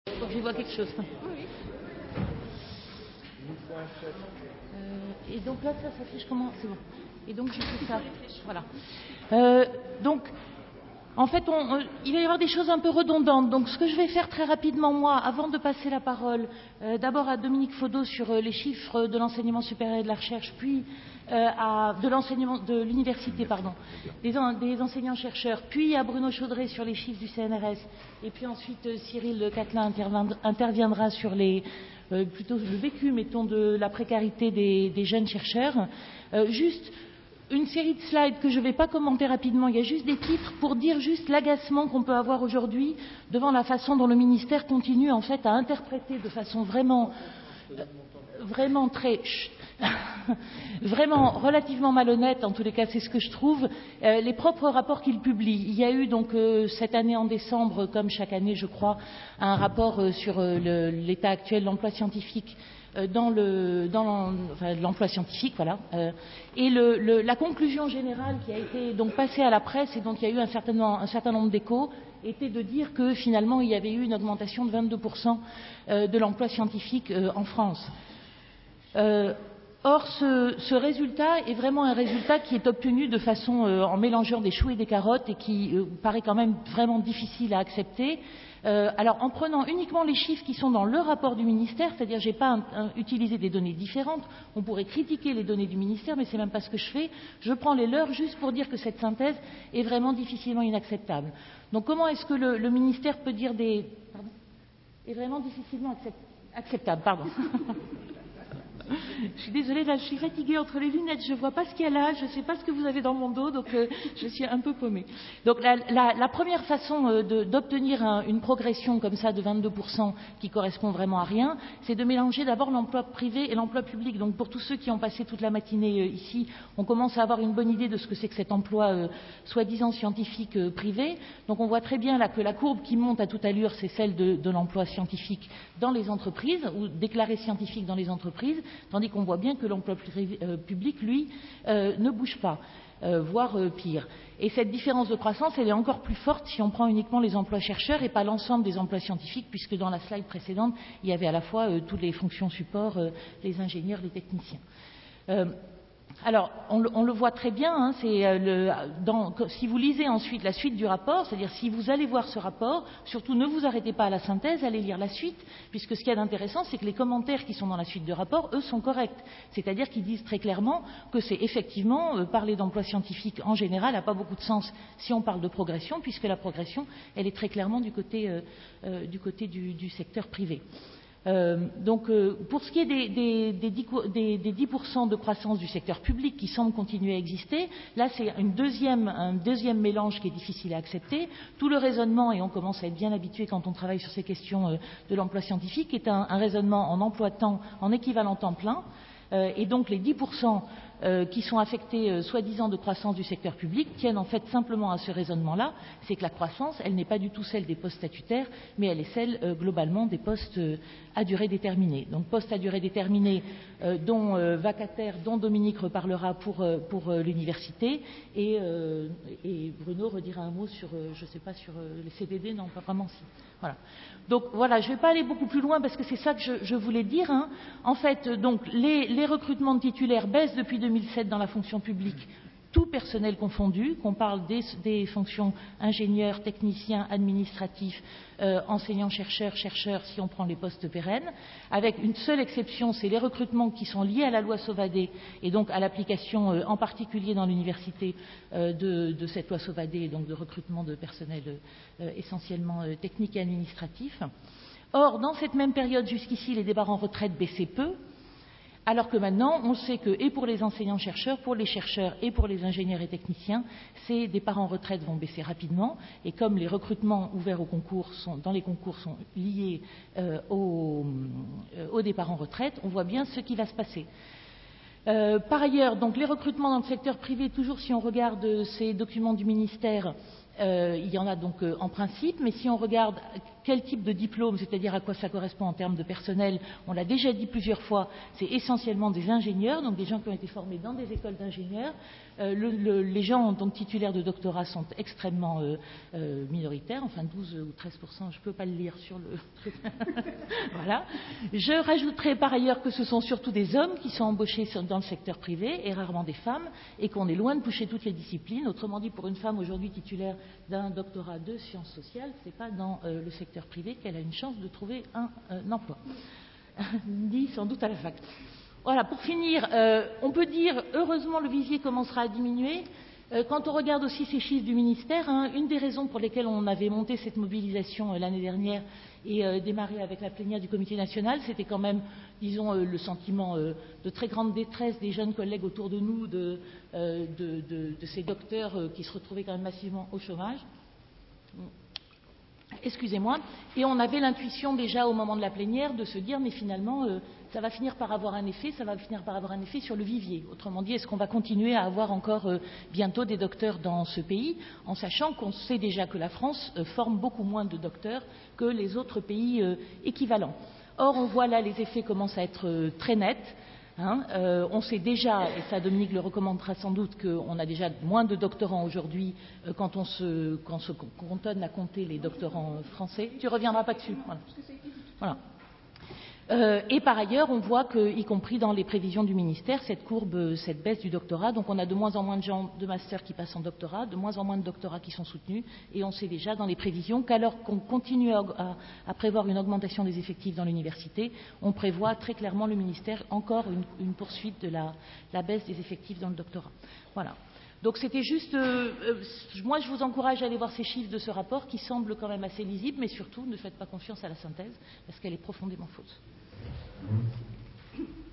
Donc, je vois quelque chose. Oui. Et donc là, ça s'affiche comment? C'est bon. Et donc, je fais ça. Voilà. Donc, en fait, il va y avoir des choses un peu redondantes. Donc, ce que je vais faire très rapidement, moi, avant de passer la parole, d'abord à Dominique Faudot sur les chiffres de l'enseignement supérieur et de la recherche, puis de l'enseignement de l'université, pardon, des enseignants-chercheurs, puis à Bruno Chaudret sur les chiffres du CNRS, et puis ensuite Cyril Catelin interviendra sur plutôt le vécu, mettons, de la précarité des jeunes chercheurs. Juste une série de slides que je ne vais pas commenter rapidement, il y a juste des titres pour dire juste l'agacement qu'on peut avoir aujourd'hui devant la façon dont le ministère continue en fait à interpréter de façon vraiment vraiment relativement malhonnête, en tous les cas c'est ce que je trouve, les propres rapports qu'il publie. Il y a eu donc cette année en décembre, comme chaque année je crois, un rapport sur l'état actuel de l'emploi scientifique l'emploi scientifique, voilà. Et la conclusion générale qui a été donc passée à la presse et dont il y a eu un certain nombre d'échos était de dire que finalement il y avait eu une augmentation de 22% de l'emploi scientifique en France. Or, ce résultat est vraiment un résultat qui est obtenu de façon en mélangeant des choux et des carottes et qui paraît quand même vraiment difficile à accepter. Alors, en prenant uniquement les chiffres qui sont dans le rapport du ministère, c'est-à-dire j'ai pas utilisé des données différentes, on pourrait critiquer les données du ministère, mais c'est même pas ce que je fais. Je prends les leurs juste pour dire que cette synthèse est vraiment difficilement inacceptable. Donc, comment est-ce que le ministère peut dire est vraiment difficilement acceptable, pardon. Je suis désolée, là, je suis fatiguée entre les lunettes, je ne vois pas ce qu'il y a là, je ne sais pas ce que vous avez dans mon dos, donc je suis un peu paumée. Donc la première façon d'obtenir une progression comme ça de 22% qui correspond vraiment à rien, c'est de mélanger d'abord l'emploi privé et l'emploi public. Donc pour tous ceux qui ont passé toute la matinée ici, on commence à avoir une bonne idée de ce que c'est que cet emploi soi-disant scientifique privé. Donc on voit très bien là que la courbe qui monte à toute allure, c'est celle de l'emploi scientifique dans les entreprises, ou déclaré scientifique dans les entreprises, tandis qu'on voit bien que l'emploi public, lui, ne bouge pas, voire pire. Et cette différence de croissance, elle est encore plus forte si on prend uniquement les emplois chercheurs et pas l'ensemble des emplois scientifiques, puisque dans la slide précédente, il y avait à la fois toutes les fonctions support, les ingénieurs, les techniciens. Alors, on le voit très bien, hein, si vous lisez ensuite la suite du rapport, c'est-à-dire si vous allez voir ce rapport, surtout ne vous arrêtez pas à la synthèse, allez lire la suite, puisque ce qu'il y a d'intéressant, c'est que les commentaires qui sont dans la suite du rapport, eux, sont corrects. C'est-à-dire qu'ils disent très clairement que c'est effectivement, parler d'emploi scientifique en général n'a pas beaucoup de sens si on parle de progression, puisque la progression, elle est très clairement du côté du secteur privé. Donc, pour ce qui est des 10% de croissance du secteur public qui semble continuer à exister, là c'est un deuxième mélange qui est difficile à accepter. Tout le raisonnement, et on commence à être bien habitué quand on travaille sur ces questions de l'emploi scientifique, est un raisonnement en emploi-temps, en équivalent temps plein. Et donc les 10% qui sont affectés soi-disant de croissance du secteur public tiennent en fait simplement à ce raisonnement-là, c'est que la croissance, elle n'est pas du tout celle des postes statutaires, mais elle est celle globalement des postes à durée déterminée. Donc postes à durée déterminée dont vacataires, dont Dominique reparlera pour l'université, et Bruno redira un mot sur, je ne sais pas, sur les CDD, non pas vraiment si. Voilà. Donc voilà, je ne vais pas aller beaucoup plus loin parce que c'est ça que je voulais dire. Hein. En fait, donc les recrutements de titulaires baissent depuis 2007 dans la fonction publique, tout personnel confondu, qu'on parle des fonctions ingénieurs, techniciens, administratifs, enseignants, chercheurs, si on prend les postes pérennes, avec une seule exception, c'est les recrutements qui sont liés à la loi Sauvadet et donc à l'application en particulier dans l'université de cette loi Sauvadet, et donc de recrutement de personnel essentiellement technique et administratif. Or, dans cette même période jusqu'ici, les départs en retraite baissaient peu, alors que maintenant, on sait que, et pour les enseignants-chercheurs, pour les chercheurs et pour les ingénieurs et techniciens, ces départs en retraite vont baisser rapidement. Et comme les recrutements ouverts dans les concours sont liés au départ en retraite, on voit bien ce qui va se passer. Par ailleurs, donc les recrutements dans le secteur privé, toujours si on regarde ces documents du ministère, Il y en a donc en principe, mais si on regarde quel type de diplôme, c'est-à-dire à quoi ça correspond en termes de personnel, on l'a déjà dit plusieurs fois, c'est essentiellement des ingénieurs, donc des gens qui ont été formés dans des écoles d'ingénieurs. Les gens donc titulaires de doctorat sont extrêmement minoritaires, enfin 12 ou 13%, je ne peux pas le lire sur le truc. Voilà. Je rajouterai par ailleurs que ce sont surtout des hommes qui sont embauchés dans le secteur privé et rarement des femmes, et qu'on est loin de toucher toutes les disciplines. Autrement dit, pour une femme aujourd'hui titulaire d'un doctorat de sciences sociales, ce n'est pas dans le secteur privé qu'elle a une chance de trouver un emploi. Dit sans doute à la fac. Voilà, pour finir, on peut dire, heureusement, le vivier commencera à diminuer. Quand on regarde aussi ces chiffres du ministère, une des raisons pour lesquelles on avait monté cette mobilisation l'année dernière et démarré avec la plénière du Comité national, c'était quand même, disons, le sentiment de très grande détresse des jeunes collègues autour de nous, de ces docteurs qui se retrouvaient quand même massivement au chômage. Excusez-moi. Et on avait l'intuition déjà au moment de la plénière de se dire, mais finalement, ça va finir par avoir un effet, sur le vivier. Autrement dit, est-ce qu'on va continuer à avoir encore bientôt des docteurs dans ce pays, en sachant qu'on sait déjà que la France forme beaucoup moins de docteurs que les autres pays équivalents. Or, on voit là, les effets commencent à être très nets. On sait déjà, et ça Dominique le recommandera sans doute, qu'on a déjà moins de doctorants aujourd'hui quand on se cantonne à compter les doctorants français. Tu ne reviendras pas dessus. Voilà. Et par ailleurs, on voit qu'y compris dans les prévisions du ministère, cette courbe, cette baisse du doctorat, donc on a de moins en moins de gens de master qui passent en doctorat, de moins en moins de doctorats qui sont soutenus, et on sait déjà dans les prévisions qu'alors qu'on continue à prévoir une augmentation des effectifs dans l'université, on prévoit très clairement le ministère encore une poursuite de la baisse des effectifs dans le doctorat. Voilà. Donc c'était juste, moi je vous encourage à aller voir ces chiffres de ce rapport qui semblent quand même assez lisibles, mais surtout ne faites pas confiance à la synthèse parce qu'elle est profondément fausse.